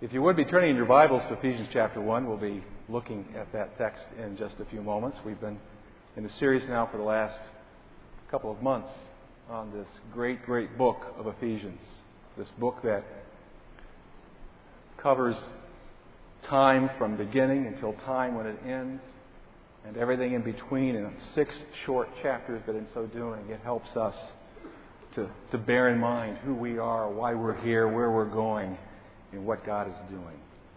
If you would be turning in your Bibles to Ephesians chapter 1, we'll be looking at that text in just a few moments. We've been in a series now for the last couple of months on this great, great book of Ephesians. This book that covers time from beginning until time when it ends, and everything in between in 6 short chapters, but in so doing, it helps us to bear in mind who we are, why we're here, where we're going, and what God is doing.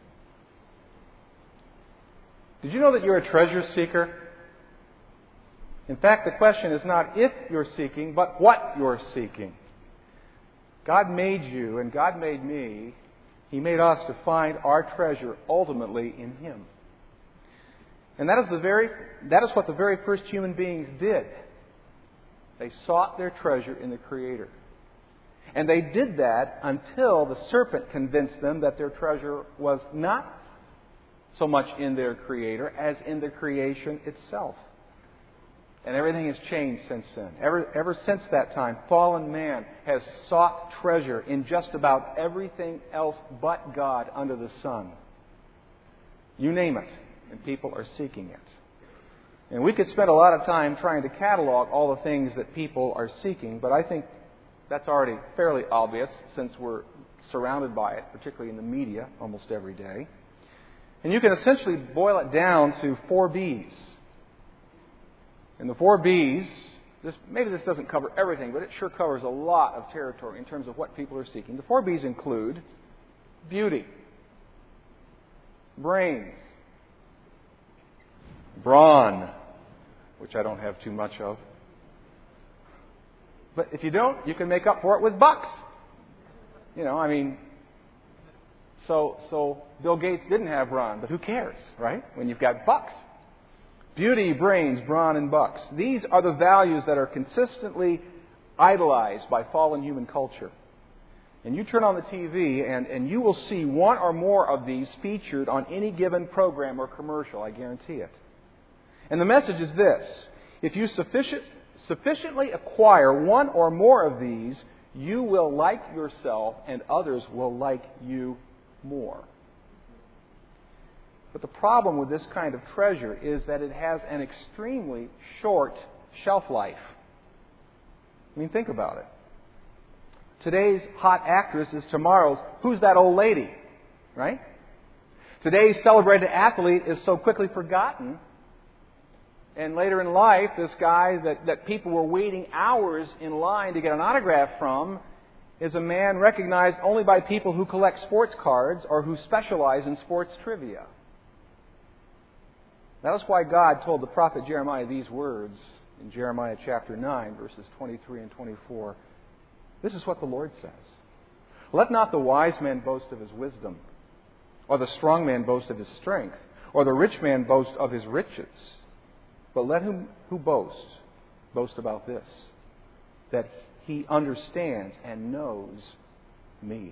Did you know that you're a treasure seeker? In fact, the question is not if you're seeking, but what you're seeking. God made you, and God made me. He made us to find our treasure ultimately in Him. And that is what the very first human beings did. They sought their treasure in the Creator. And they did that until the serpent convinced them that their treasure was not so much in their Creator as in the creation itself. And everything has changed since then. Ever since that time, fallen man has sought treasure in just about everything else but God under the sun. You name it, and people are seeking it. And we could spend a lot of time trying to catalog all the things that people are seeking, but I think that's already fairly obvious since we're surrounded by it, particularly in the media, almost every day. And you can essentially boil it down to 4 B's. And the 4 B's, maybe this doesn't cover everything, but it sure covers a lot of territory in terms of what people are seeking. The 4 B's include beauty, brains, brawn, which I don't have too much of. But if you don't, you can make up for it with bucks. So Bill Gates didn't have brawn, but who cares, right? When you've got bucks. Beauty, brains, brawn, and bucks. These are the values that are consistently idolized by fallen human culture. And you turn on the TV and you will see one or more of these featured on any given program or commercial, I guarantee it. And the message is this: if you sufficiently acquire one or more of these, you will like yourself and others will like you more. But the problem with this kind of treasure is that it has an extremely short shelf life. I mean, think about it. Today's hot actress is tomorrow's "Who's that old lady?" Right? Today's celebrated athlete is so quickly forgotten. And later in life, this guy that people were waiting hours in line to get an autograph from is a man recognized only by people who collect sports cards or who specialize in sports trivia. That is why God told the prophet Jeremiah these words in Jeremiah chapter 9, verses 23 and 24. This is what the Lord says: "Let not the wise man boast of his wisdom, or the strong man boast of his strength, or the rich man boast of his riches. But let him who boasts boast about this, that he understands and knows me."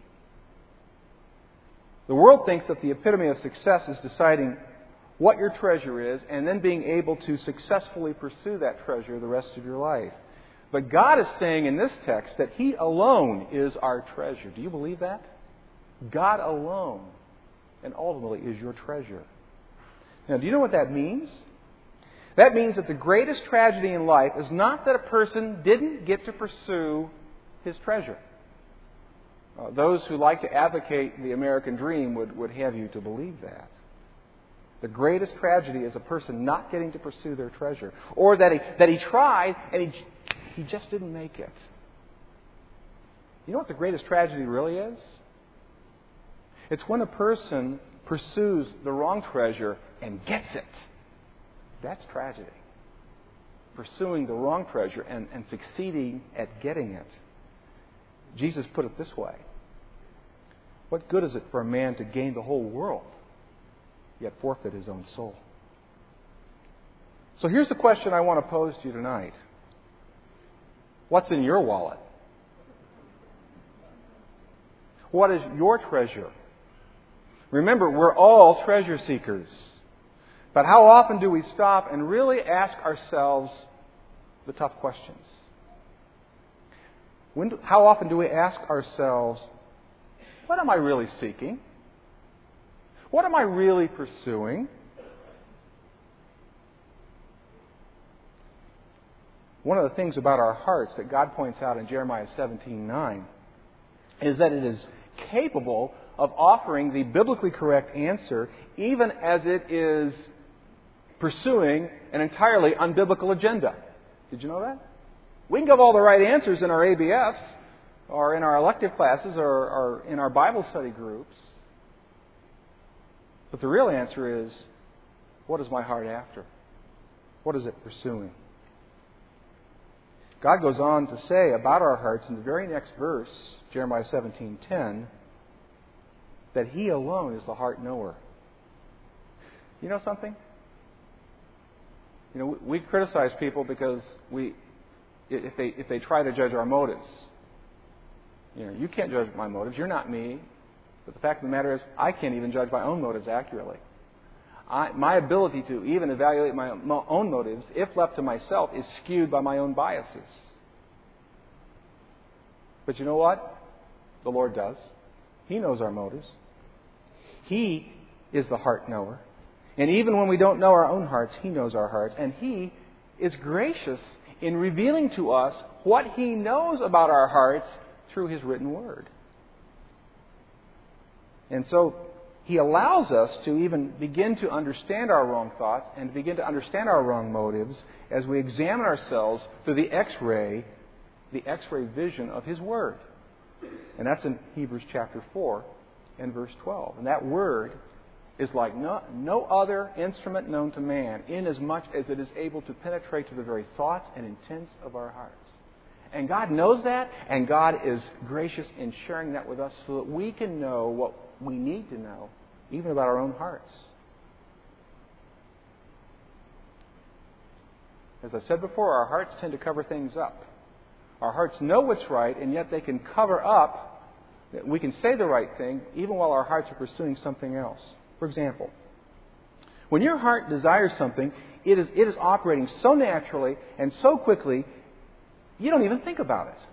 The world thinks that the epitome of success is deciding what your treasure is and then being able to successfully pursue that treasure the rest of your life. But God is saying in this text that He alone is our treasure. Do you believe that? God alone and ultimately is your treasure. Now, do you know what that means? That means that the greatest tragedy in life is not that a person didn't get to pursue his treasure. Those who like to advocate the American dream would have you to believe that. The greatest tragedy is a person not getting to pursue their treasure, or that he tried and he just didn't make it. You know what the greatest tragedy really is? It's when a person pursues the wrong treasure and gets it. That's tragedy. Pursuing the wrong treasure and succeeding at getting it. Jesus put it this way: what good is it for a man to gain the whole world, yet forfeit his own soul? So here's the question I want to pose to you tonight. What's in your wallet? What is your treasure? Remember, we're all treasure seekers. But how often do we stop and really ask ourselves the tough questions? How often do we ask ourselves, what am I really seeking? What am I really pursuing? One of the things about our hearts that God points out in Jeremiah 17:9 is that it is capable of offering the biblically correct answer even as it is pursuing an entirely unbiblical agenda. Did you know that? We can give all the right answers in our ABFs or in our elective classes or in our Bible study groups. But the real answer is, what is my heart after? What is it pursuing? God goes on to say about our hearts in the very next verse, Jeremiah 17:10, that He alone is the heart knower. You know something? We criticize people because if they try to judge our motives. You can't judge my motives. You're not me. But the fact of the matter is, I can't even judge my own motives accurately. My ability to even evaluate my own motives, if left to myself, is skewed by my own biases. But you know what? The Lord does. He knows our motives. He is the heart knower. And even when we don't know our own hearts, He knows our hearts. And He is gracious in revealing to us what He knows about our hearts through His written Word. And so He allows us to even begin to understand our wrong thoughts and to begin to understand our wrong motives as we examine ourselves through the X-ray vision of His Word. And that's in Hebrews chapter 4 and verse 12. And that Word is like no other instrument known to man, inasmuch as it is able to penetrate to the very thoughts and intents of our hearts. And God knows that, and God is gracious in sharing that with us so that we can know what we need to know, even about our own hearts. As I said before, our hearts tend to cover things up. Our hearts know what's right, and yet they can cover up. We can say the right thing even while our hearts are pursuing something else. For example, when your heart desires something, it is operating so naturally and so quickly, you don't even think about it.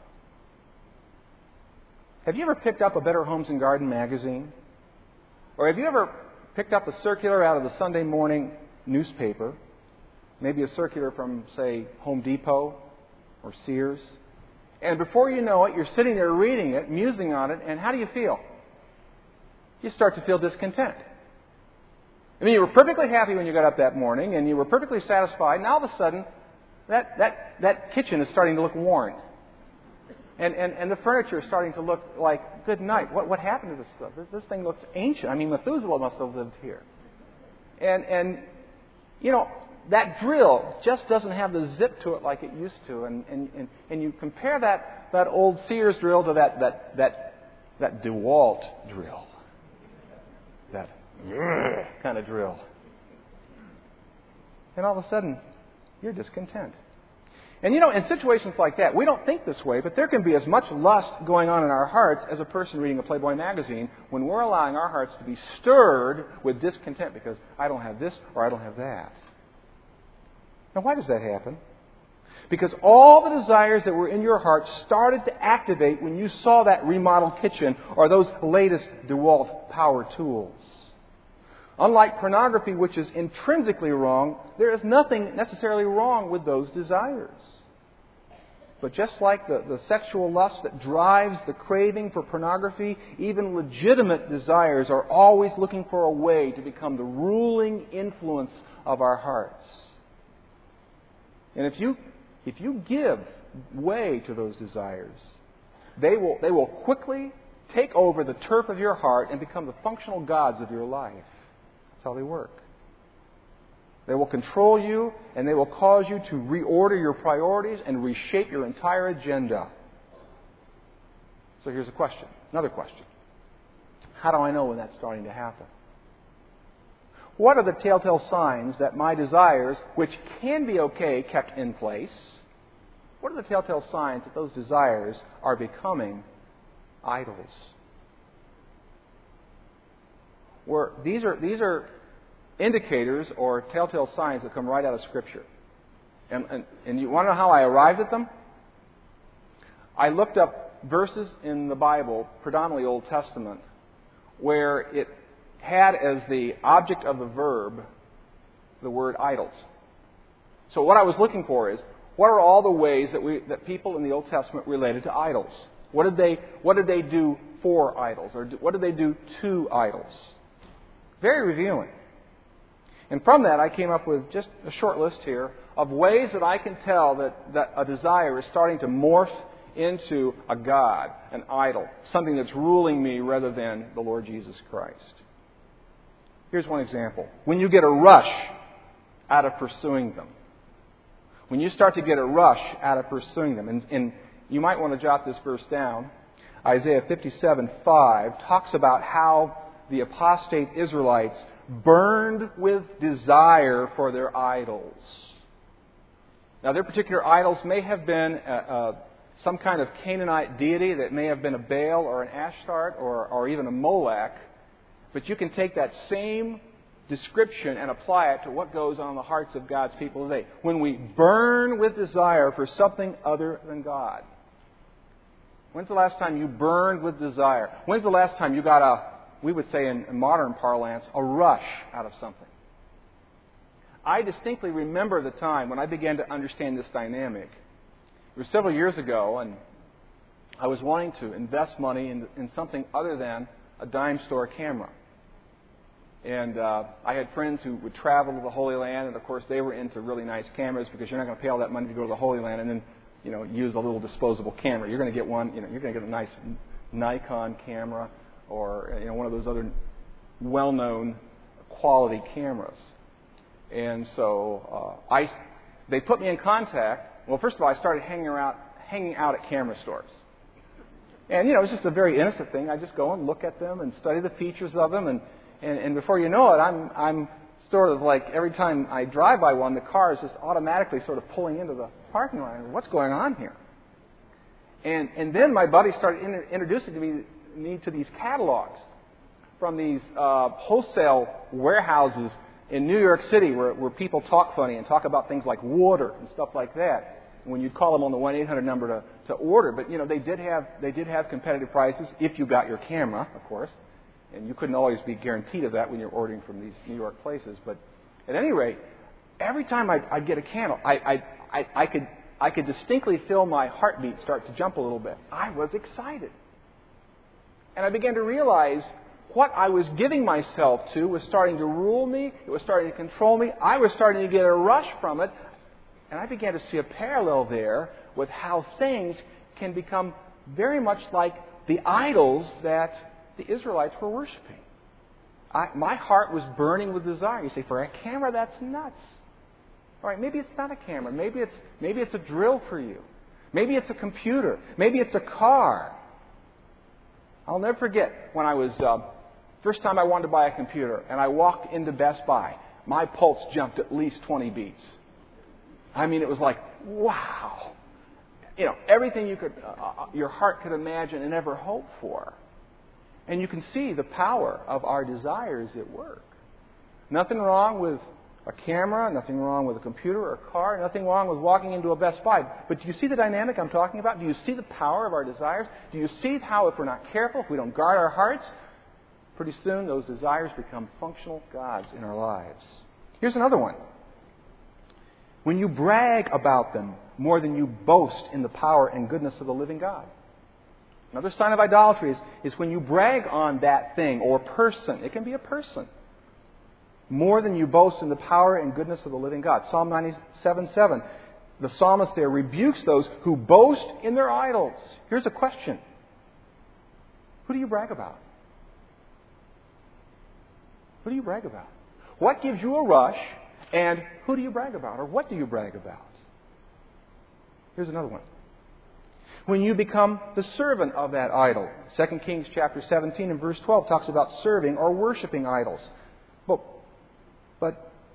Have you ever picked up a Better Homes and Garden magazine? Or have you ever picked up a circular out of the Sunday morning newspaper? Maybe a circular from, say, Home Depot or Sears? And before you know it, you're sitting there reading it, musing on it, and how do you feel? You start to feel discontent. I mean, you were perfectly happy when you got up that morning, and you were perfectly satisfied, and all of a sudden, that kitchen is starting to look worn. And the furniture is starting to look like, good night, what happened to this stuff? This thing looks ancient. I mean, Methuselah must have lived here. And that drill just doesn't have the zip to it like it used to. And you compare that old Sears drill to that DeWalt drill. That kind of drill. And all of a sudden, you're discontent. And in situations like that, we don't think this way, but there can be as much lust going on in our hearts as a person reading a Playboy magazine when we're allowing our hearts to be stirred with discontent because I don't have this or I don't have that. Now, why does that happen? Because all the desires that were in your heart started to activate when you saw that remodeled kitchen or those latest DeWalt power tools. Unlike pornography, which is intrinsically wrong, there is nothing necessarily wrong with those desires. But just like the sexual lust that drives the craving for pornography, even legitimate desires are always looking for a way to become the ruling influence of our hearts. And if you give way to those desires, they will quickly take over the turf of your heart and become the functional gods of your life. That's how they work. They will control you, and they will cause you to reorder your priorities and reshape your entire agenda. So here's a question, another question. How do I know when that's starting to happen? What are the telltale signs that my desires, which can be okay, kept in place, what are the telltale signs that those desires are becoming idols? These are indicators or telltale signs that come right out of Scripture. And you want to know how I arrived at them? I looked up verses in the Bible, predominantly Old Testament, where it had as the object of the verb the word idols. So what I was looking for is, what are all the ways that people in the Old Testament related to idols? What did they do for idols? Or what did they do to idols? Very revealing. And from that, I came up with just a short list here of ways that I can tell that a desire is starting to morph into a god, an idol, something that's ruling me rather than the Lord Jesus Christ. Here's one example. When you get a rush out of pursuing them. When you start to get a rush out of pursuing them. And you might want to jot this verse down. Isaiah 57:5 talks about how the apostate Israelites burned with desire for their idols. Now, their particular idols may have been some kind of Canaanite deity that may have been a Baal or an Ashtart or even a Molech. But you can take that same description and apply it to what goes on in the hearts of God's people today. When we burn with desire for something other than God. When's the last time you burned with desire? When's the last time you got we would say in modern parlance, a rush out of something? I distinctly remember the time when I began to understand this dynamic. It was several years ago, and I was wanting to invest money in something other than a dime store camera. And I had friends who would travel to the Holy Land, and of course they were into really nice cameras because you're not going to pay all that money to go to the Holy Land and then, use a little disposable camera. You're going to get one, you're going to get a nice Nikon camera or one of those other well-known quality cameras. And so they put me in contact. Well, first of all, I started hanging out at camera stores. And, it was just a very innocent thing. I just go and look at them and study the features of them. And before you know it, I'm sort of like every time I drive by one, the car is just automatically sort of pulling into the parking lot. What's going on here? And then my buddy started introducing me to these catalogs from these wholesale warehouses in New York City where people talk funny and talk about things like water and stuff like that. When you'd call them on the 1-800 number to order. But, they did have competitive prices if you got your camera, of course. And you couldn't always be guaranteed of that when you're ordering from these New York places. But at any rate, every time I'd get a candle, I could distinctly feel my heartbeat start to jump a little bit. I was excited. And I began to realize what I was giving myself to was starting to rule me. It was starting to control me. I was starting to get a rush from it. And I began to see a parallel there with how things can become very much like the idols that the Israelites were worshiping. My heart was burning with desire. You say, for a camera, that's nuts. All right, maybe it's not a camera. Maybe it's a drill for you. Maybe it's a computer. Maybe it's a car. I'll never forget when I was first time I wanted to buy a computer, and I walked into Best Buy. My pulse jumped at least 20 beats. I mean, it was like, wow. Everything your heart could imagine and ever hope for. And you can see the power of our desires at work. Nothing wrong with a camera, nothing wrong with a computer or a car, nothing wrong with walking into a Best Buy. But do you see the dynamic I'm talking about? Do you see the power of our desires? Do you see how if we're not careful, if we don't guard our hearts, pretty soon those desires become functional gods in our lives? Here's another one. When you brag about them more than you boast in the power and goodness of the living God. Another sign of idolatry is when you brag on that thing or person. It can be a person. More than you boast in the power and goodness of the living God. Psalm 97:7. The psalmist there rebukes those who boast in their idols. Here's a question. Who do you brag about? Who do you brag about? What gives you a rush? And who do you brag about? Or what do you brag about? Here's another one. When you become the servant of that idol. 2 Kings chapter 17 and verse 12 talks about serving or worshiping idols. But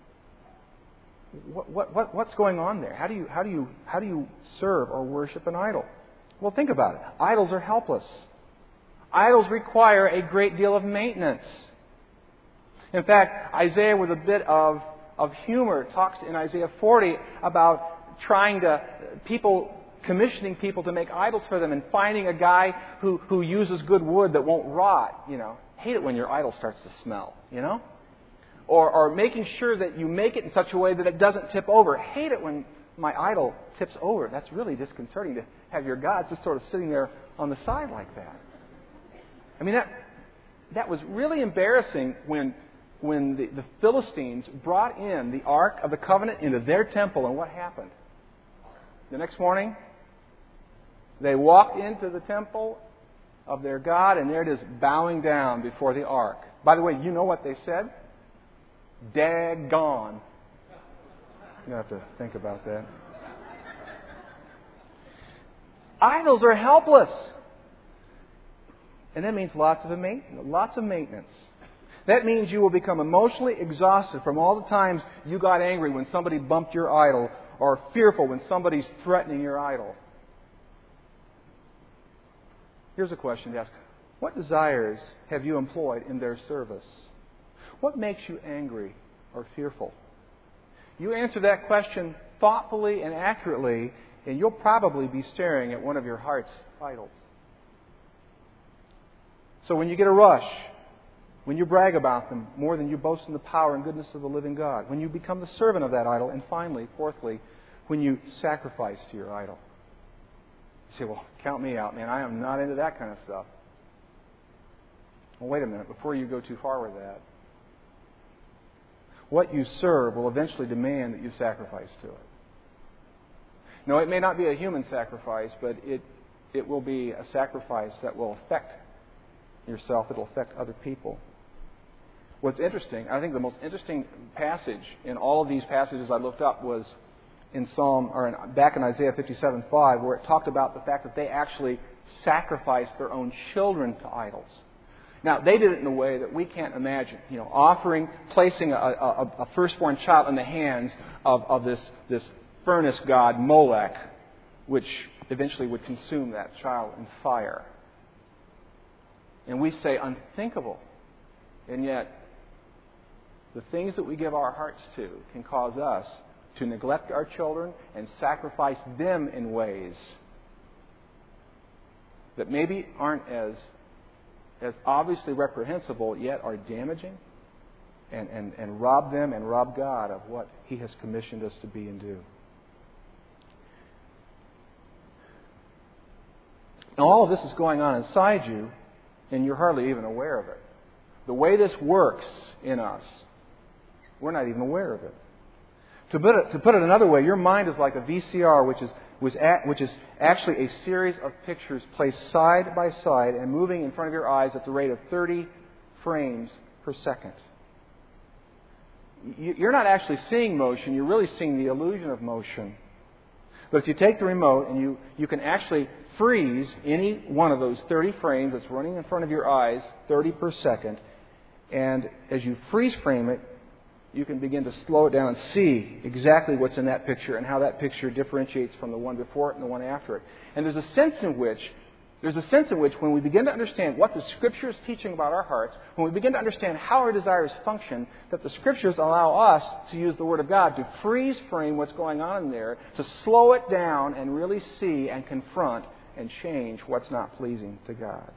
what's going on there? How do you serve or worship an idol? Well, think about it. Idols are helpless. Idols require a great deal of maintenance. In fact, Isaiah, with a bit of humor, talks in Isaiah 40 about people commissioning people to make idols for them and finding a guy who uses good wood that won't rot. Hate it when your idol starts to smell, Or making sure that you make it in such a way that it doesn't tip over. Hate it when my idol tips over. That's really disconcerting to have your God just sort of sitting there on the side like that. I mean, that was really embarrassing when the Philistines brought in the Ark of the Covenant into their temple. And what happened? The next morning, they walked into the temple of their God, and there it is, bowing down before the Ark. By the way, you know what they said? Daggone. You have to think about that. Idols are helpless. And that means lots of maintenance. That means you will become emotionally exhausted from all the times you got angry when somebody bumped your idol, or fearful when somebody's threatening your idol. Here's a question to ask. What desires have you employed in their service? What makes you angry or fearful? You answer that question thoughtfully and accurately, and you'll probably be staring at one of your heart's idols. So when you get a rush, when you brag about them more than you boast in the power and goodness of the living God, when you become the servant of that idol, and finally, fourthly, when you sacrifice to your idol. You say, well, count me out, man. I am not into that kind of stuff. Well, wait a minute. Before you go too far with that, what you serve will eventually demand that you sacrifice to it. No, it may not be a human sacrifice, but it will be a sacrifice that will affect yourself. It will affect other people. What's interesting, I think the most interesting passage in all of these passages I looked up was back in Isaiah 57:5, where it talked about the fact that they actually sacrificed their own children to idols. Now, they did it in a way that we can't imagine. Placing a firstborn child in the hands of this furnace god Molech, which eventually would consume that child in fire. And we say unthinkable. And yet, the things that we give our hearts to can cause us to neglect our children and sacrifice them in ways that maybe aren't as obviously reprehensible, yet are damaging, and rob them and rob God of what He has commissioned us to be and do. Now, all of this is going on inside you, and you're hardly even aware of it. The way this works in us, we're not even aware of it. To put it another way, your mind is like a VCR, which is actually a series of pictures placed side by side and moving in front of your eyes at the rate of 30 frames per second. You're not actually seeing motion, you're really seeing the illusion of motion. But if you take the remote and you can actually freeze any one of those 30 frames that's running in front of your eyes, 30 per second, and as you freeze frame it, you can begin to slow it down and see exactly what's in that picture and how that picture differentiates from the one before it and the one after it. And there's a sense in which when we begin to understand what the Scripture is teaching about our hearts, when we begin to understand how our desires function, that the Scriptures allow us to use the Word of God to freeze frame what's going on in there, to slow it down and really see and confront and change what's not pleasing to God.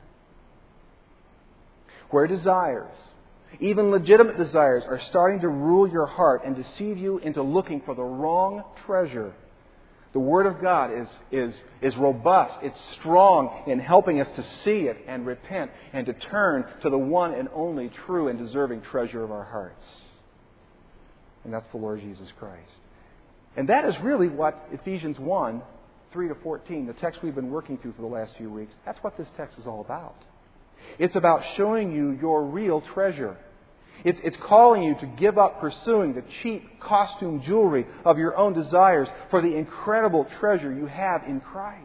Where desires, even legitimate desires, are starting to rule your heart and deceive you into looking for the wrong treasure, the Word of God is robust. It's strong in helping us to see it and repent and to turn to the one and only true and deserving treasure of our hearts. And that's the Lord Jesus Christ. And that is really what Ephesians 1, 3-14, the text we've been working through for the last few weeks, that's what this text is all about. It's about showing you your real treasure. It's calling you to give up pursuing the cheap costume jewelry of your own desires for the incredible treasure you have in Christ.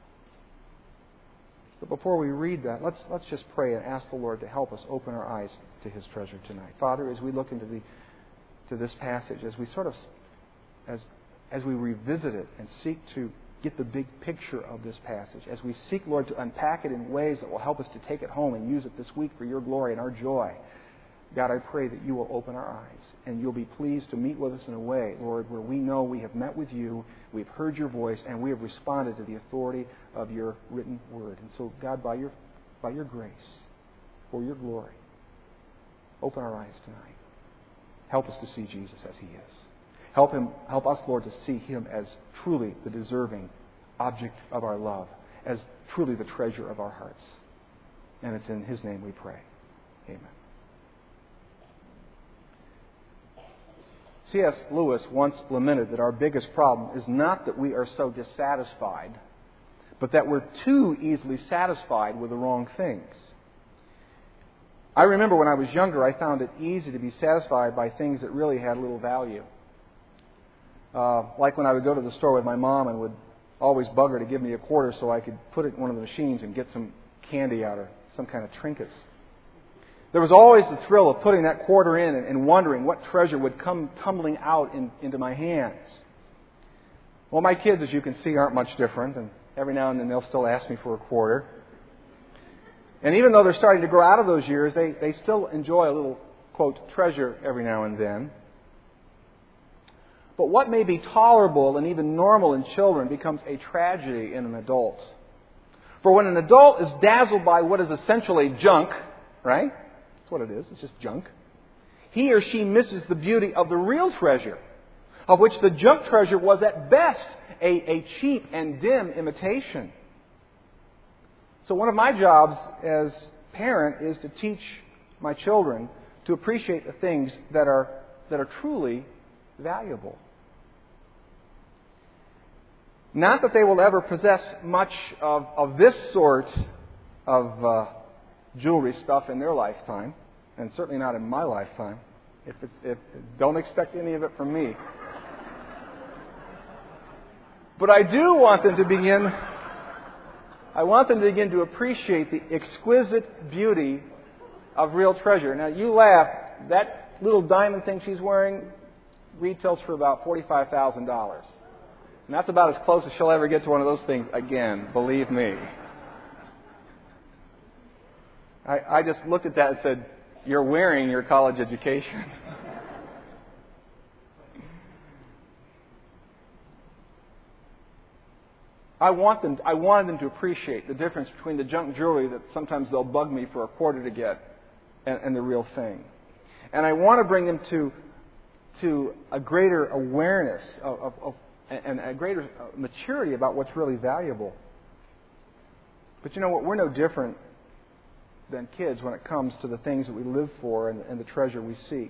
But before we read that, let's just pray and ask the Lord to help us open our eyes to His treasure tonight. Father, as we look into this passage, as we as we revisit it and seek to get the big picture of this passage, as we seek, Lord, to unpack it in ways that will help us to take it home and use it this week for Your glory and our joy, God, I pray that you will open our eyes and you'll be pleased to meet with us in a way, Lord, where we know we have met with you, we've heard your voice, and we have responded to the authority of your written word. And so, God, by your grace, for your glory, open our eyes tonight. Help us to see Jesus as he is. Help us, Lord, to see him as truly the deserving object of our love, as truly the treasure of our hearts. And it's in his name we pray. Amen. C.S. Lewis once lamented that our biggest problem is not that we are so dissatisfied, but that we're too easily satisfied with the wrong things. I remember when I was younger, I found it easy to be satisfied by things that really had little value. Like when I would go to the store with my mom and would always bug her to give me a quarter so I could put it in one of the machines and get some candy out or some kind of trinkets. There was always the thrill of putting that quarter in and wondering what treasure would come tumbling out into my hands. Well, my kids, as you can see, aren't much different, and every now and then they'll still ask me for a quarter. And even though they're starting to grow out of those years, they still enjoy a little, quote, treasure every now and then. But what may be tolerable and even normal in children becomes a tragedy in an adult. For when an adult is dazzled by what is essentially junk, right? That's what it is. It's just junk. He or she misses the beauty of the real treasure, of which the junk treasure was at best a cheap and dim imitation. So one of my jobs as parent is to teach my children to appreciate the things that are truly valuable. Not that they will ever possess much of this sort of jewelry stuff in their lifetime, and certainly not in my lifetime. Don't expect any of it from me. But I do want them to begin. I want them to begin to appreciate the exquisite beauty of real treasure. Now, you laugh. That little diamond thing she's wearing retails for about $45,000. And that's about as close as she'll ever get to one of those things again, believe me. I just looked at that and said, you're wearing your college education. I wanted them to appreciate the difference between the junk jewelry that sometimes they'll bug me for a quarter to get and the real thing. And I want to bring them to a greater awareness and a greater maturity about what's really valuable. But you know what? We're no different than kids when it comes to the things that we live for and the treasure we seek.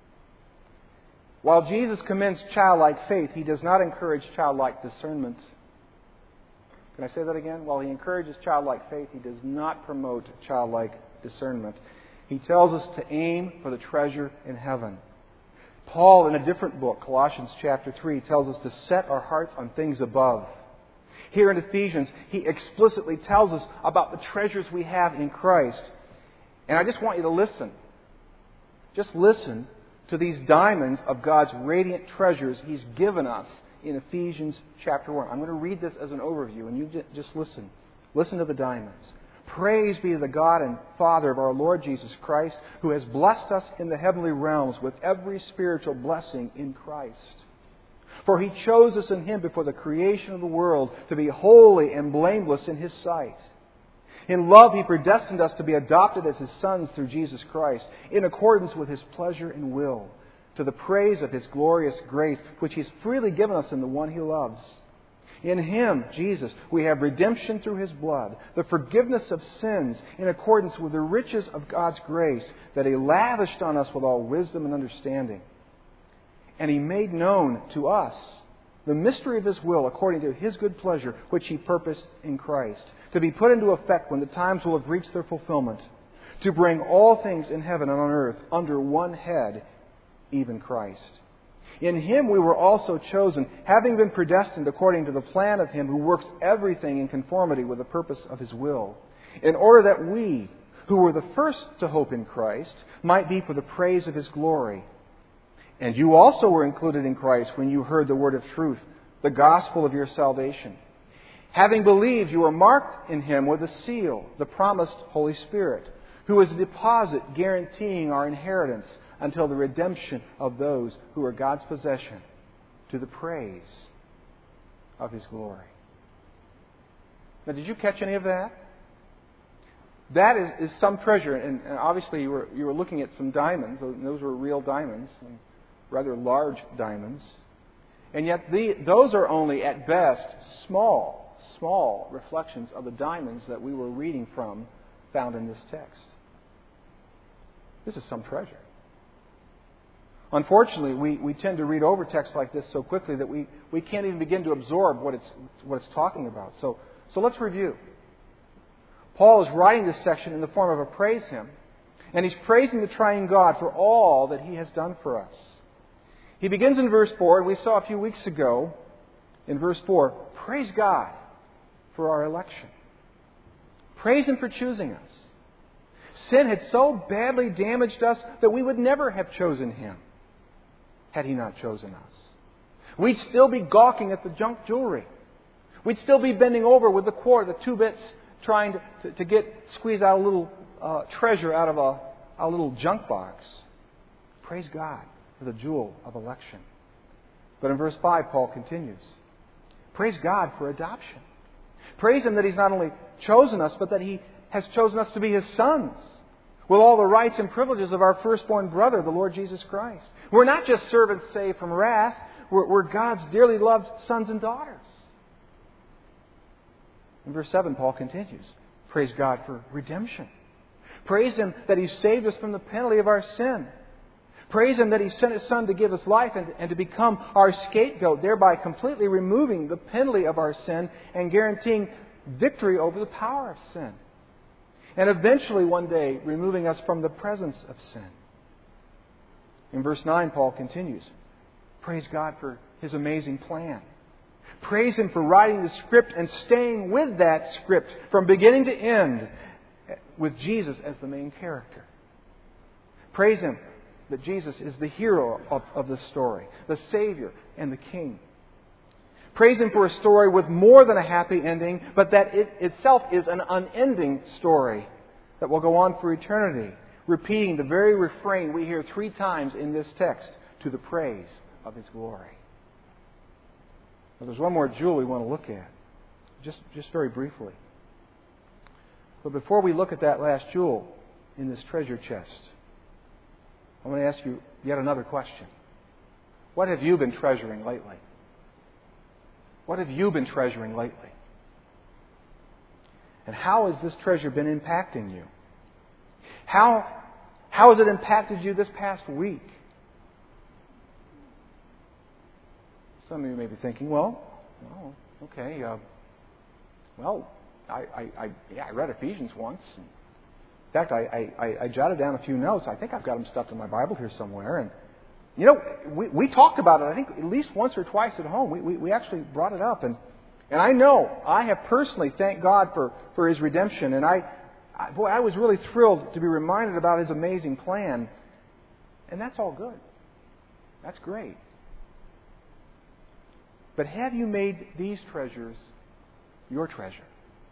While Jesus commends childlike faith, he does not encourage childlike discernment. Can I say that again? While he encourages childlike faith, he does not promote childlike discernment. He tells us to aim for the treasure in heaven. Paul, in a different book, Colossians chapter 3, tells us to set our hearts on things above. Here in Ephesians, he explicitly tells us about the treasures we have in Christ. And I just want you to listen. Just listen to these diamonds of God's radiant treasures he's given us in Ephesians chapter 1. I'm going to read this as an overview, and you just listen. Listen to the diamonds. Praise be to the God and Father of our Lord Jesus Christ, who has blessed us in the heavenly realms with every spiritual blessing in Christ. For he chose us in him before the creation of the world to be holy and blameless in his sight. In love he predestined us to be adopted as his sons through Jesus Christ, in accordance with his pleasure and will, to the praise of his glorious grace, which he's freely given us in the one he loves. In him, Jesus, we have redemption through his blood, the forgiveness of sins in accordance with the riches of God's grace that he lavished on us with all wisdom and understanding. And he made known to us the mystery of his will according to his good pleasure, which he purposed in Christ, to be put into effect when the times will have reached their fulfillment, to bring all things in heaven and on earth under one head, even Christ. In him we were also chosen, having been predestined according to the plan of him who works everything in conformity with the purpose of his will, in order that we, who were the first to hope in Christ, might be for the praise of his glory. And you also were included in Christ when you heard the word of truth, the gospel of your salvation. Having believed, you were marked in him with a seal, the promised Holy Spirit, who is a deposit guaranteeing our inheritance until the redemption of those who are God's possession, to the praise of His glory. Now, did you catch any of that? That is some treasure, and obviously you were looking at some diamonds, and those were real diamonds, and rather large diamonds. And yet those are only, at best, small reflections of the diamonds that we were reading from, found in this text. This is some treasure. Unfortunately, we tend to read over texts like this so quickly that we can't even begin to absorb what it's talking about. So let's review. Paul is writing this section in the form of a praise hymn, and he's praising the triune God for all that He has done for us. He begins in verse 4, and we saw a few weeks ago, in verse 4, praise God for our election. Praise Him for choosing us. Sin had so badly damaged us that we would never have chosen Him had He not chosen us. We'd still be gawking at the junk jewelry. We'd still be bending over with the quarter, the 2 bits, trying to squeeze out a little treasure out of a little junk box. Praise God for the jewel of election. But in verse 5, Paul continues. Praise God for adoption. Praise Him that He's not only chosen us, but that He has chosen us to be His sons, with all the rights and privileges of our firstborn brother, the Lord Jesus Christ. We're not just servants saved from wrath. We're God's dearly loved sons and daughters. In verse 7, Paul continues. Praise God for redemption. Praise Him that He saved us from the penalty of our sin. Praise Him that He sent His Son to give us life and to become our scapegoat, thereby completely removing the penalty of our sin and guaranteeing victory over the power of sin. And eventually, one day, removing us from the presence of sin. In verse 9, Paul continues. Praise God for His amazing plan. Praise Him for writing the script and staying with that script from beginning to end with Jesus as the main character. Praise Him that Jesus is the hero of the story, the Savior and the King. Praise Him for a story with more than a happy ending, but that it itself is an unending story that will go on for eternity, repeating the very refrain we hear 3 times in this text, to the praise of His glory. Now, there's one more jewel we want to look at, just very briefly. But before we look at that last jewel in this treasure chest, I want to ask you yet another question. What have you been treasuring lately? What have you been treasuring lately? And how has this treasure been impacting you? How has it impacted you this past week? Some of you may be thinking, okay, I read Ephesians once. In fact, I jotted down a few notes. I think I've got them stuffed in my Bible here somewhere. And we talked about it, I think, at least once or twice at home. We actually brought it up. And I know I have personally thanked God for His redemption. And I was really thrilled to be reminded about His amazing plan. And that's all good. That's great. But have you made these treasures your treasure?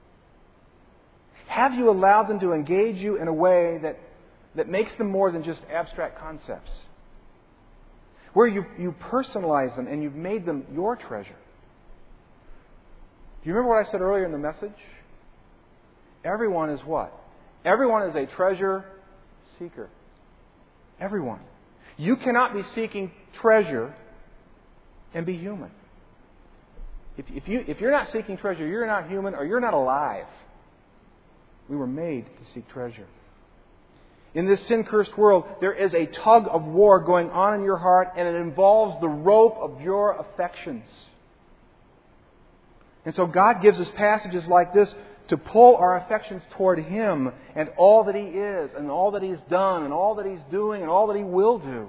Have you allowed them to engage you in a way that makes them more than just abstract concepts? Where you personalize them and you've made them your treasure. Do you remember what I said earlier in the message? Everyone is what? Everyone is a treasure seeker. Everyone. You cannot be seeking treasure and be human. If you're not seeking treasure, you're not human or you're not alive. We were made to seek treasure. In this sin-cursed world, there is a tug of war going on in your heart, and it involves the rope of your affections. And so God gives us passages like this to pull our affections toward Him and all that He is and all that He's done and all that He's doing and all that He will do.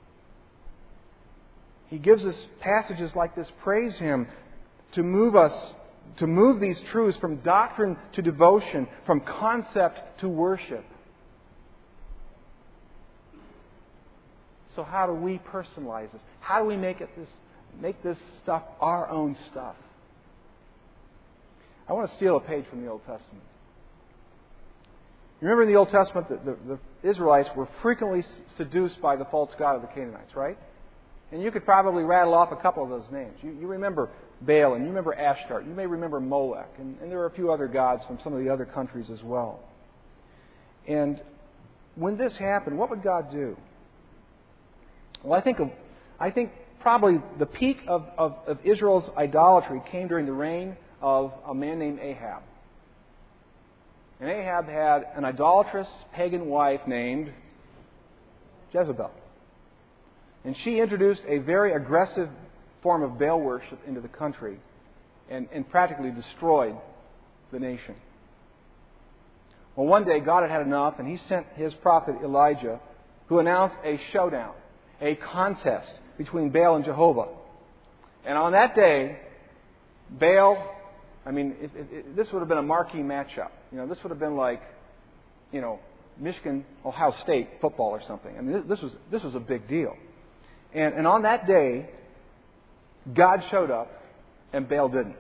He gives us passages like this, praise Him, to move these truths from doctrine to devotion, from concept to worship. So how do we personalize this? How do we make this stuff our own stuff? I want to steal a page from the Old Testament. Remember in the Old Testament, the Israelites were frequently seduced by the false god of the Canaanites, right? And you could probably rattle off a couple of those names. You remember Baal, and you remember Ashtart. You may remember Molech, and there are a few other gods from some of the other countries as well. And when this happened, what would God do? Well, I think probably the peak of Israel's idolatry came during the reign of a man named Ahab. And Ahab had an idolatrous pagan wife named Jezebel. And she introduced a very aggressive form of Baal worship into the country and practically destroyed the nation. Well, one day God had had enough, and He sent His prophet Elijah, who announced a showdown, a contest between Baal and Jehovah. And on that day, Baal, this would have been a marquee matchup. This would have been like, Michigan, Ohio State football or something. This was a big deal. And on that day, God showed up, and Baal didn't.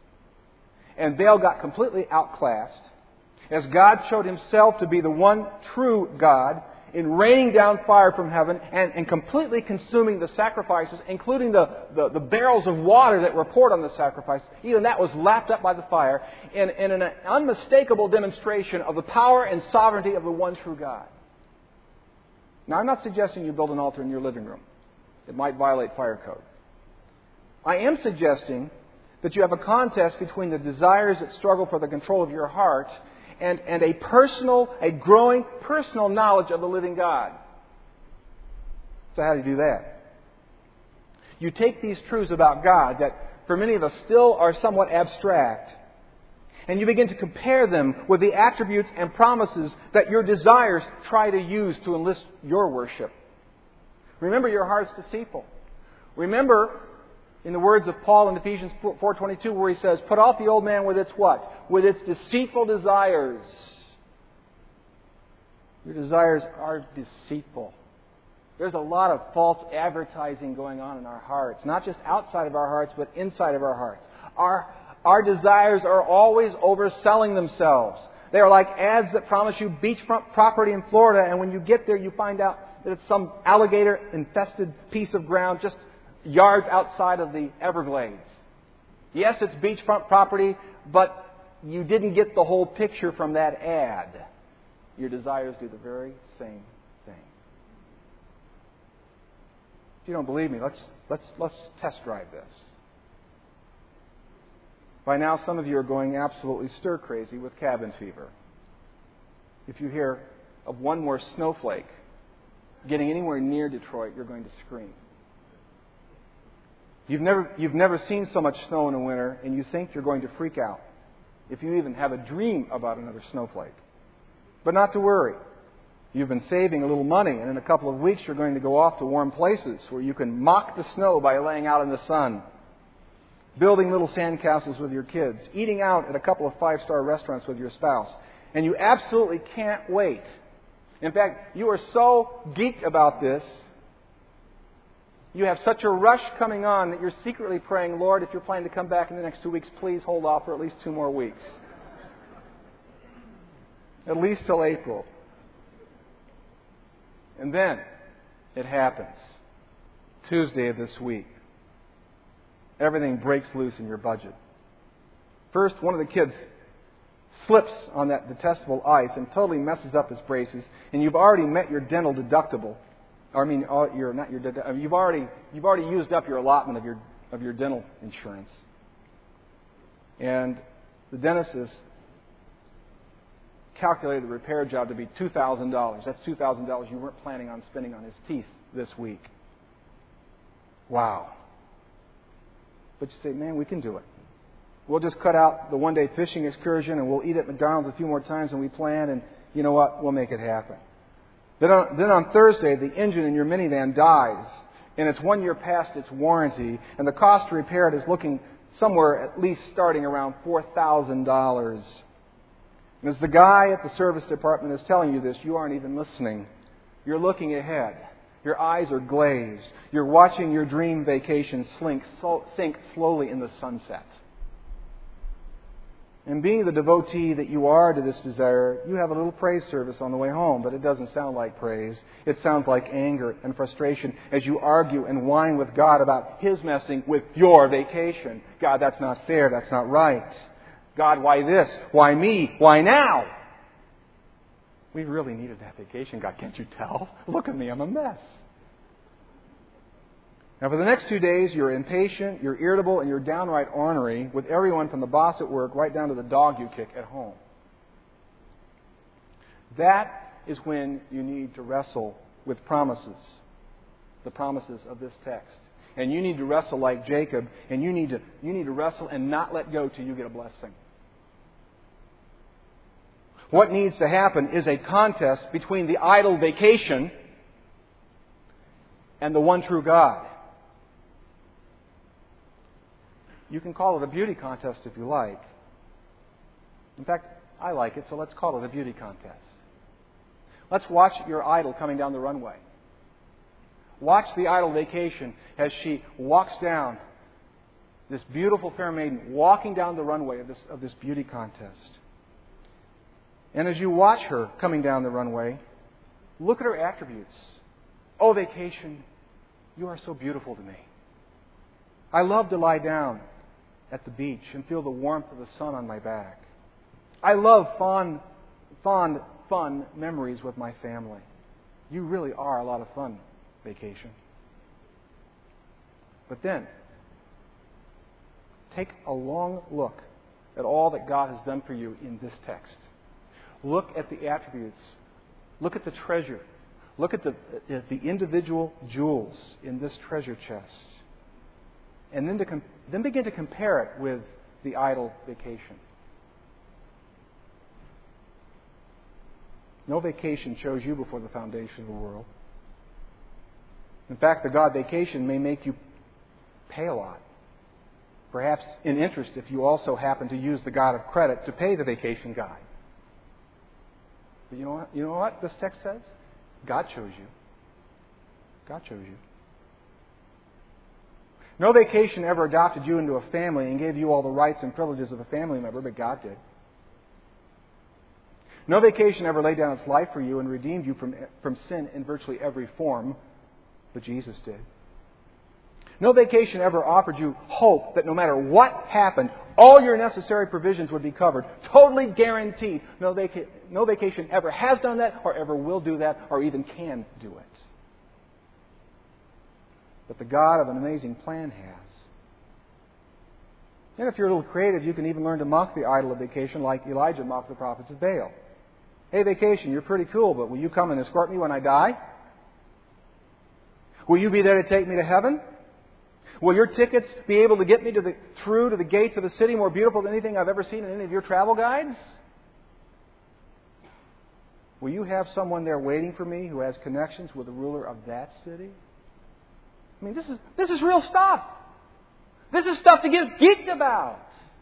And Baal got completely outclassed, as God showed Himself to be the one true God in raining down fire from heaven and completely consuming the sacrifices, including the barrels of water that were poured on the sacrifice. Even that was lapped up by the fire in an unmistakable demonstration of the power and sovereignty of the one true God. Now, I'm not suggesting you build an altar in your living room. It might violate fire code. I am suggesting that you have a contest between the desires that struggle for the control of your heart and a growing personal knowledge of the living God. So how do you do that? You take these truths about God that for many of us still are somewhat abstract, and you begin to compare them with the attributes and promises that your desires try to use to enlist your worship. Remember, your heart's deceitful. Remember, in the words of Paul in Ephesians 4:22, where he says, put off the old man with its what? With its deceitful desires. Your desires are deceitful. There's a lot of false advertising going on in our hearts. Not just outside of our hearts, but inside of our hearts. Our desires are always overselling themselves. They are like ads that promise you beachfront property in Florida, and when you get there, you find out that it's some alligator-infested piece of ground just yards outside of the Everglades. Yes, it's beachfront property, but you didn't get the whole picture from that ad. Your desires do the very same thing. If you don't believe me, let's test drive this. By now, some of you are going absolutely stir-crazy with cabin fever. If you hear of one more snowflake getting anywhere near Detroit, you're going to scream. You've never seen so much snow in a winter, and you think you're going to freak out if you even have a dream about another snowflake. But not to worry. You've been saving a little money, and in a couple of weeks you're going to go off to warm places where you can mock the snow by laying out in the sun, building little sandcastles with your kids, eating out at a couple of five-star restaurants with your spouse. And you absolutely can't wait. In fact, you are so geeked about this, you have such a rush coming on that you're secretly praying, Lord, if you're planning to come back in the next 2 weeks, please hold off for at least 2 more weeks. At least till April. And then it happens. Tuesday of this week. Everything breaks loose in your budget. First, one of the kids slips on that detestable ice and totally messes up his braces, and you've already met your dental deductible. You've already used up your allotment of your dental insurance. And the dentist has calculated the repair job to be $2,000. That's $2,000 you weren't planning on spending on his teeth this week. Wow. But you say, man, we can do it. We'll just cut out the one-day fishing excursion, and we'll eat at McDonald's a few more times than we planned, and you know what? We'll make it happen. Then on Thursday, the engine in your minivan dies, and it's 1 year past its warranty, and the cost to repair it is looking somewhere at least starting around $4,000. And as the guy at the service department is telling you this, you aren't even listening. You're looking ahead. Your eyes are glazed. You're watching your dream vacation sink slowly in the sunset. And being the devotee that you are to this desire, you have a little praise service on the way home, but it doesn't sound like praise. It sounds like anger and frustration as you argue and whine with God about His messing with your vacation. God, that's not fair. That's not right. God, why this? Why me? Why now? We really needed that vacation, God. Can't you tell? Look at me. I'm a mess. Now, for the next 2 days, you're impatient, you're irritable, and you're downright ornery with everyone from the boss at work right down to the dog you kick at home. That is when you need to wrestle with promises, the promises of this text. And you need to wrestle like Jacob, and you need to wrestle and not let go till you get a blessing. What needs to happen is a contest between the idle vacation and the one true God. You can call it a beauty contest if you like. In fact, I like it, so let's call it a beauty contest. Let's watch your idol coming down the runway. Watch the idol vacation as she walks down, this beautiful fair maiden walking down the runway of this beauty contest. And as you watch her coming down the runway, look at her attributes. Oh, vacation, you are so beautiful to me. I love to lie down at the beach and feel the warmth of the sun on my back. I love fun memories with my family. You really are a lot of fun, vacation. But then, take a long look at all that God has done for you in this text. Look at the attributes. Look at the treasure. Look at the individual jewels in this treasure chest. And then begin to compare it with the idle vacation. No vacation chose you before the foundation of the world. In fact, the God vacation may make you pay a lot. Perhaps in interest if you also happen to use the God of credit to pay the vacation guy. But you know what this text says? God chose you. God chose you. No vacation ever adopted you into a family and gave you all the rights and privileges of a family member, but God did. No vacation ever laid down its life for you and redeemed you from sin in virtually every form, but Jesus did. No vacation ever offered you hope that no matter what happened, all your necessary provisions would be covered. Totally guaranteed. No vacation ever has done that, or ever will do that, or even can do it. But the God of an amazing plan has. And if you're a little creative, you can even learn to mock the idol of vacation like Elijah mocked the prophets of Baal. Hey, vacation, you're pretty cool, but will you come and escort me when I die? Will you be there to take me to heaven? Will your tickets be able to get me through to the gates of a city more beautiful than anything I've ever seen in any of your travel guides? Will you have someone there waiting for me who has connections with the ruler of that city? I mean, this is real stuff. This is stuff to get geeked about.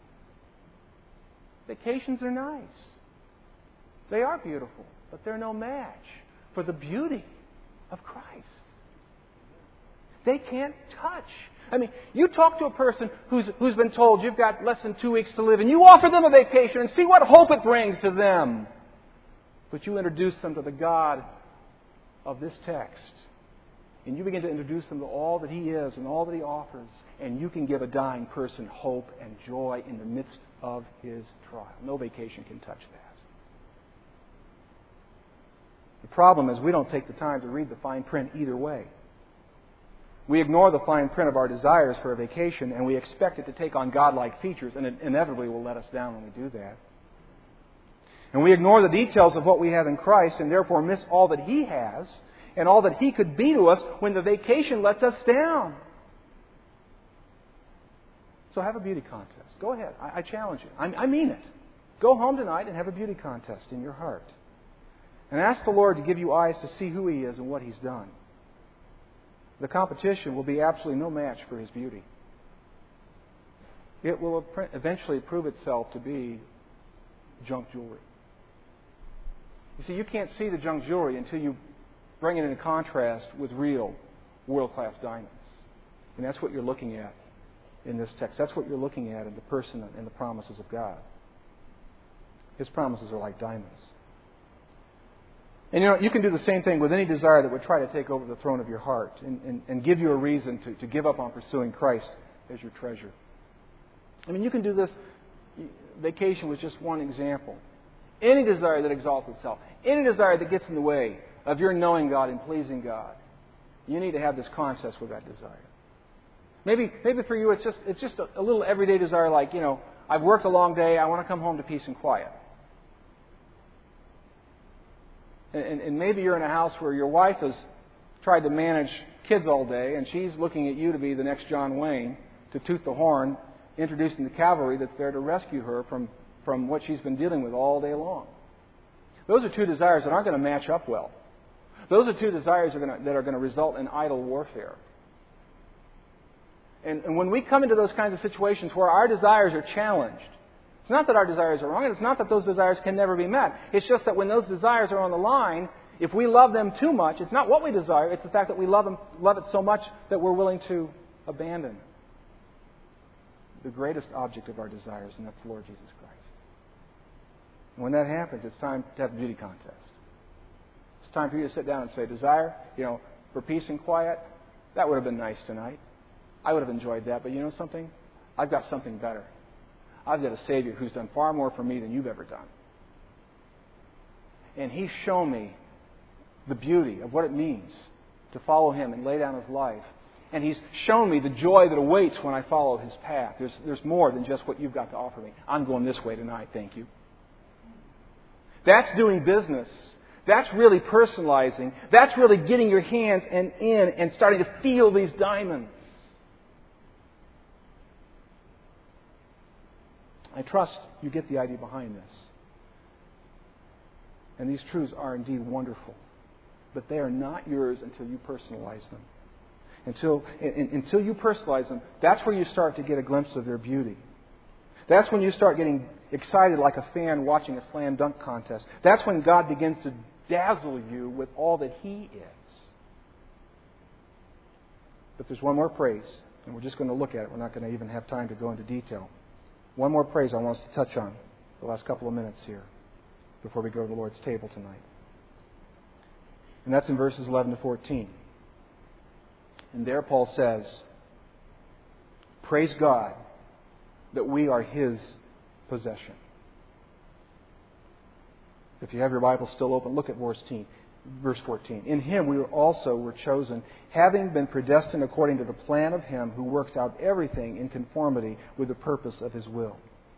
Vacations are nice. They are beautiful, but they're no match for the beauty of Christ. They can't touch. I mean, you talk to a person who's been told you've got less than 2 weeks to live, and you offer them a vacation and see what hope it brings to them. But you introduce them to the God of this text. And you begin to introduce them to all that He is and all that He offers. And you can give a dying person hope and joy in the midst of his trial. No vacation can touch that. The problem is we don't take the time to read the fine print either way. We ignore the fine print of our desires for a vacation, and we expect it to take on godlike features, and it inevitably will let us down when we do that. And we ignore the details of what we have in Christ, and therefore miss all that He has and all that He could be to us when the vacation lets us down. So have a beauty contest. Go ahead. I challenge you. I mean it. Go home tonight and have a beauty contest in your heart. And ask the Lord to give you eyes to see who He is and what He's done. The competition will be absolutely no match for His beauty. It will eventually prove itself to be junk jewelry. You see, you can't see the junk jewelry until you bring it into contrast with real world-class diamonds. And that's what you're looking at in this text. That's what you're looking at in the person and the promises of God. His promises are like diamonds. And you can do the same thing with any desire that would try to take over the throne of your heart and give you a reason to give up on pursuing Christ as your treasure. I mean, you can do this. Vacation was just one example. Any desire that exalts itself, any desire that gets in the way of your knowing God and pleasing God, you need to have this contest with that desire. Maybe for you it's just a little everyday desire like, I've worked a long day, I want to come home to peace and quiet. And maybe you're in a house where your wife has tried to manage kids all day and she's looking at you to be the next John Wayne, to toot the horn, introducing the cavalry that's there to rescue her from what she's been dealing with all day long. Those are two desires that aren't going to match up well. Those are two desires that are going to result in idle warfare. And when we come into those kinds of situations where our desires are challenged, it's not that our desires are wrong, and it's not that those desires can never be met. It's just that when those desires are on the line, if we love them too much, it's not what we desire, it's the fact that we love it so much that we're willing to abandon the greatest object of our desires, and that's the Lord Jesus Christ. And when that happens, it's time to have a beauty contest. It's time for you to sit down and say, desire, for peace and quiet, that would have been nice tonight. I would have enjoyed that, but you know something? I've got something better. I've got a Savior who's done far more for me than you've ever done. And He's shown me the beauty of what it means to follow Him and lay down His life. And He's shown me the joy that awaits when I follow His path. There's more than just what you've got to offer me. I'm going this way tonight, thank you. That's doing business. That's really personalizing. That's really getting your hands in and starting to feel these diamonds. I trust you get the idea behind this. And these truths are indeed wonderful. But they are not yours until you personalize them. Until you personalize them, that's where you start to get a glimpse of their beauty. That's when you start getting excited like a fan watching a slam dunk contest. That's when God begins to dazzle you with all that He is. But there's one more praise, and we're just going to look at it. We're not going to even have time to go into detail. One more praise I want us to touch on the last couple of minutes here before we go to the Lord's table tonight. And that's in verses 11 to 14. And there Paul says, praise God that we are His possession. If you have your Bible still open, look at verse 14. In Him we also were chosen, having been predestined according to the plan of Him who works out everything in conformity with the purpose of His will.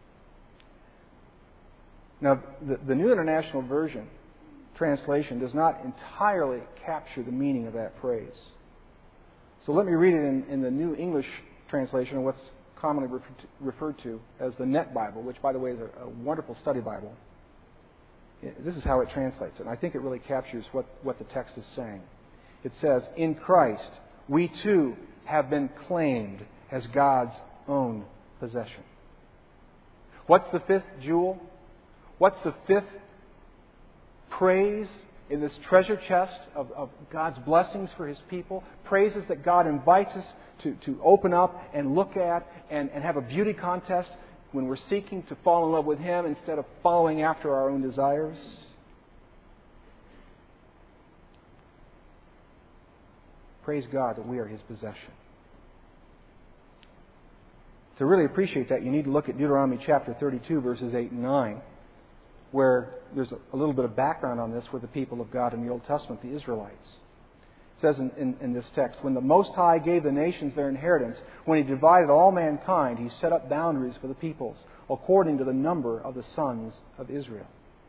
Now, the New International Version translation does not entirely capture the meaning of that phrase. So let me read it in the New English translation, or what's commonly referred to as the Net Bible, which, by the way, is a wonderful study Bible. This is how it translates it, and I think it really captures what the text is saying. It says, in Christ, we too have been claimed as God's own possession. What's the fifth jewel? What's the fifth praise in this treasure chest of God's blessings for His people? Praises that God invites us to open up and look at and have a beauty contest when we're seeking to fall in love with Him instead of following after our own desires. Praise God that we are His possession. To really appreciate that, you need to look at Deuteronomy chapter 32, verses 8 and 9, where there's a little bit of background on this with the people of God in the Old Testament, the Israelites. It says in this text, when the Most High gave the nations their inheritance, when He divided all mankind, He set up boundaries for the peoples according to the number of the sons of Israel.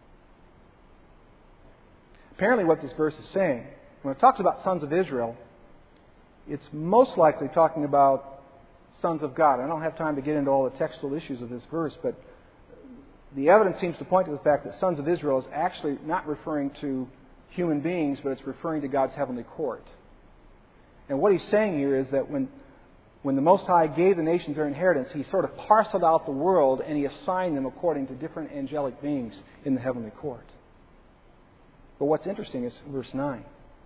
Apparently what this verse is saying, when it talks about sons of Israel, it's most likely talking about sons of God. I don't have time to get into all the textual issues of this verse, but the evidence seems to point to the fact that sons of Israel is actually not referring to human beings, but it's referring to God's heavenly court. And what He's saying here is that when the Most High gave the nations their inheritance, He sort of parceled out the world and He assigned them according to different angelic beings in the heavenly court. But what's interesting is verse 9.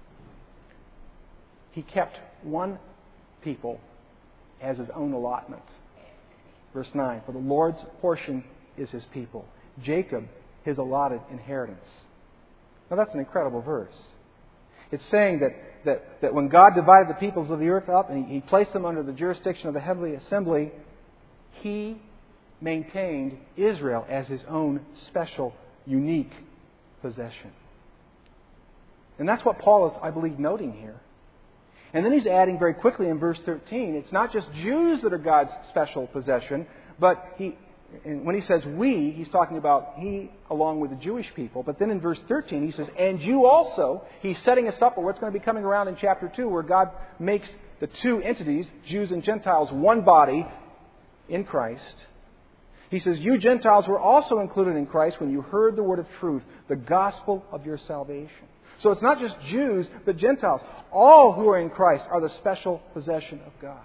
He kept one people as His own allotment. Verse 9, for the Lord's portion is His people. Jacob His allotted inheritance. Now that's an incredible verse. It's saying that when God divided the peoples of the earth up and He placed them under the jurisdiction of the heavenly assembly, He maintained Israel as His own special, unique possession. And that's what Paul is, I believe, noting here. And then he's adding very quickly in verse 13, it's not just Jews that are God's special possession, but when he says we, he's talking about He along with the Jewish people. But then in verse 13 he says, and you also, he's setting us up for what's going to be coming around in chapter 2, where God makes the two entities, Jews and Gentiles, one body in Christ. He says, you Gentiles were also included in Christ when you heard the word of truth, the gospel of your salvation. So it's not just Jews, but Gentiles. All who are in Christ are the special possession of God.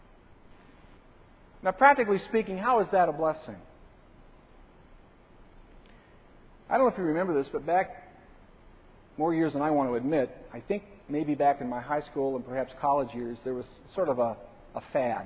Now, practically speaking, how is that a blessing? I don't know if you remember this, but back more years than I want to admit, I think maybe back in my high school and perhaps college years, there was sort of a fad.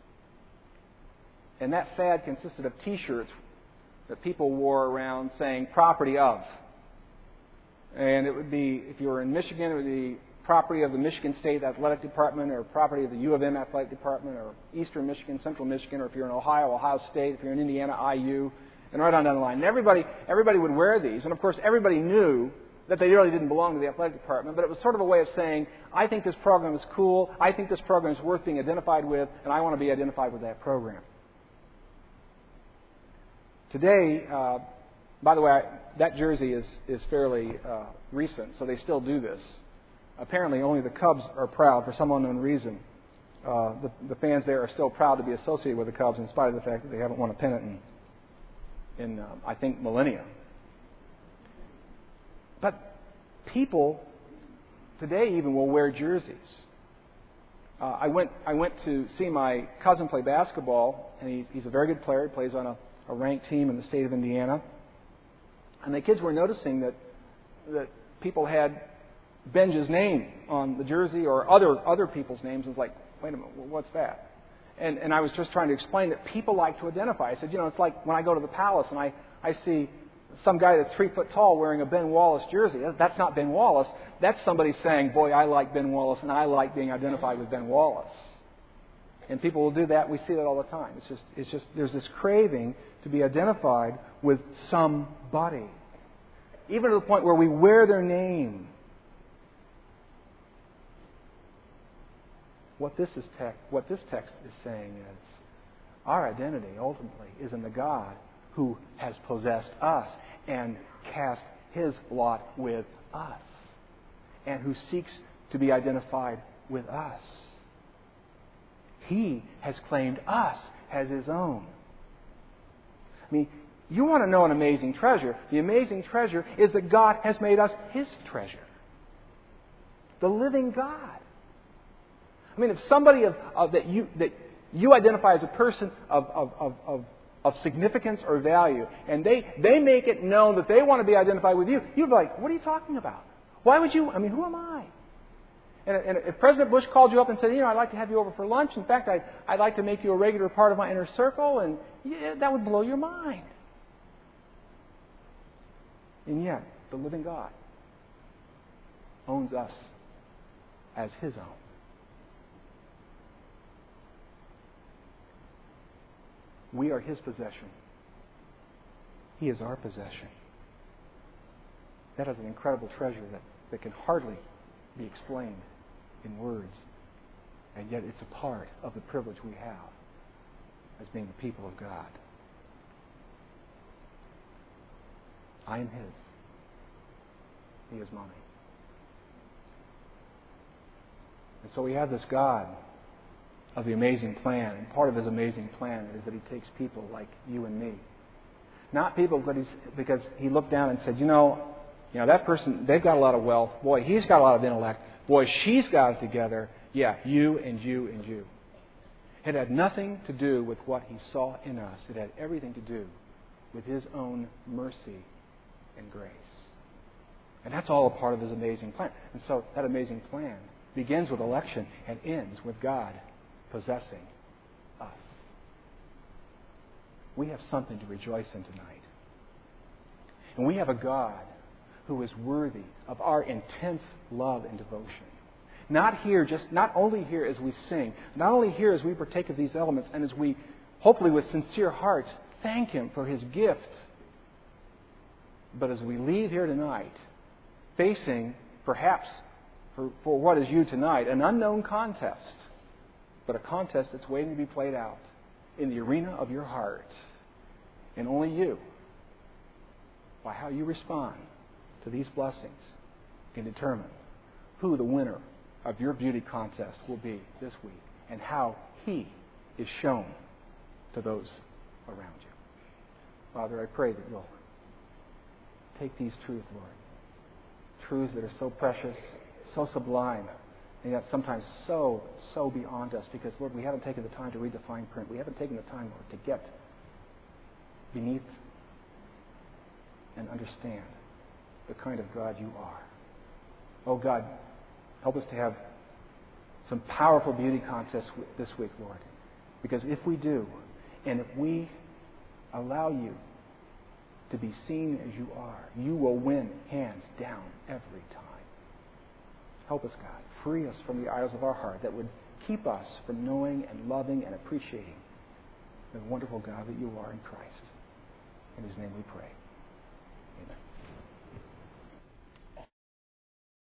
And that fad consisted of T-shirts that people wore around saying property of. And it would be, if you were in Michigan, it would be property of the Michigan State Athletic Department, or property of the U of M Athletic Department, or Eastern Michigan, Central Michigan, or if you're in Ohio, Ohio State, if you're in Indiana, IU, and right on down the line. And everybody would wear these. And of course, everybody knew that they really didn't belong to the athletic department, but it was sort of a way of saying, I think this program is cool, I think this program is worth being identified with, and I want to be identified with that program. Today, by the way, that jersey is fairly recent, so they still do this. Apparently, only the Cubs are proud for some unknown reason. The fans there are still proud to be associated with the Cubs, in spite of the fact that they haven't won a pennant in I think, millennia. But people today even will wear jerseys. I went to see my cousin play basketball, and he's a very good player. He plays on a ranked team in the state of Indiana. And the kids were noticing that people had Benja's name on the jersey, or other people's names. And it's like, wait a minute, what's that? And I was just trying to explain that people like to identify. I said, it's like when I go to the Palace and I see some guy that's 3 foot tall wearing a Ben Wallace jersey. That's not Ben Wallace. That's somebody saying, boy, I like Ben Wallace, and I like being identified with Ben Wallace. And people will do that. We see that all the time. It's just there's this craving to be identified with somebody, even to the point where we wear their name. What this text is saying is, our identity ultimately is in the God who has possessed us and cast His lot with us, and who seeks to be identified with us. He has claimed us as His own. I mean, you want to know an amazing treasure. The amazing treasure is that God has made us His treasure. The living God. I mean, if somebody that you identify as a person of significance or value, and they make it known that they want to be identified with you, you'd be like, what are you talking about? Why would you? I mean, who am I? And if President Bush called you up and said, I'd like to have you over for lunch. In fact, I'd like to make you a regular part of my inner circle, and that would blow your mind. And yet, the living God owns us as His own. We are His possession. He is our possession. That is an incredible treasure that can hardly be explained in words. And yet it's a part of the privilege we have as being the people of God. I am His. He is mine. And so we have this God of the amazing plan. And part of His amazing plan is that He takes people like you and me. Not people because He looked down and said, that person, they've got a lot of wealth. Boy, he's got a lot of intellect. Boy, she's got it together. Yeah, you and you and you. It had nothing to do with what He saw in us. It had everything to do with His own mercy and grace. And that's all a part of His amazing plan. And so that amazing plan begins with election and ends with God possessing us. We have something to rejoice in tonight. And we have a God who is worthy of our intense love and devotion. Not only here as we sing, not only here as we partake of these elements, and as we, hopefully with sincere hearts, thank Him for His gift, but as we leave here tonight, facing, perhaps, for what is you tonight, an unknown contest, but a contest that's waiting to be played out in the arena of your heart. And only you, by how you respond to these blessings, can determine who the winner of your beauty contest will be this week, and how He is shown to those around you. Father, I pray that you'll take these truths, Lord, truths that are so precious, so sublime, and yet sometimes so beyond us, because, Lord, we haven't taken the time to read the fine print. We haven't taken the time, Lord, to get beneath and understand the kind of God you are. Oh, God, help us to have some powerful beauty contests this week, Lord, because if we do, and if we allow you to be seen as you are, you will win hands down every time. Help us, God. Free us from the idols of our heart that would keep us from knowing and loving and appreciating the wonderful God that you are in Christ. In His name we pray.